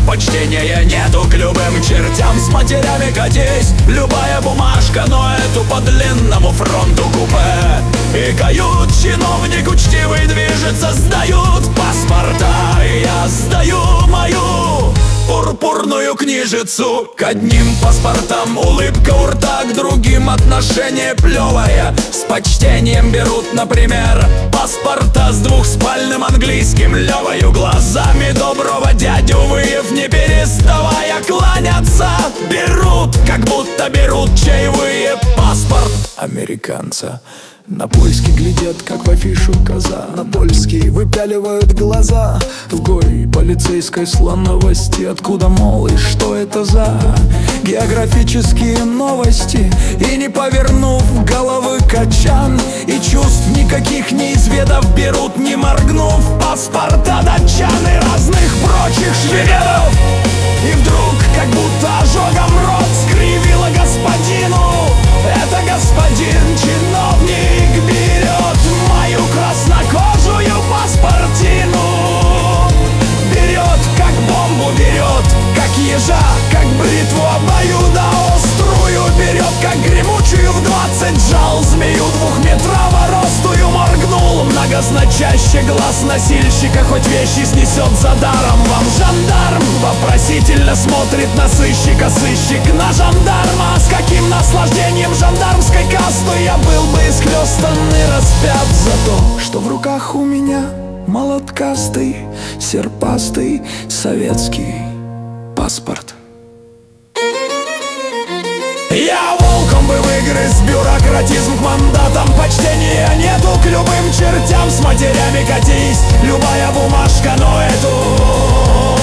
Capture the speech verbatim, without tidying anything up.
Почтения нету к любым чертям, с матерями катись. Любая бумажка, но эту по длинному фронту купе. И кают чиновник учтивый движется, сдают паспорта. И я сдаю мою пурпурную книжицу. К одним паспортам улыбка у рта, к другим отношение плевое. С почтением берут, например, паспорта с двухспальным английским Левою. Глазами доброго дядю выев, не переставая кланяться, берут, как будто берут чаевые. Паспорт американца. На польский глядят, как в афишу коза. На польский выпяливают глаза в гой полицейской слоновости. Откуда, мол, и что это за географические новости? И не повернув головы качан, и чувств никаких не изведав, берут, не моргнув, паспорта датчан и разных прочих шведов. И вдруг, как будто ожогом рот скривило господину, это господин чиновник берет мою краснокожую паспортину. Берет, как бомбу берет, как ежа, как бритву обоюдоострую. Берет, как гремучую в двадцать жал змею двухметрово-ростую. Моргнул многозначаще глаз носильщика, хоть вещи снесет за даром. Вам жандарм вопросительно смотрит на сыщика, сыщик на жандарма. С каким наслаждением жандармской касты я был бы исхлестан и распят за то, что в руках у меня молоткастый, серпастый советский паспорт. Я волком бы выгрыз бюрократизм к мандатам. Почтения нету к любым чертям, с матерями катись. Любая бумажка, но эту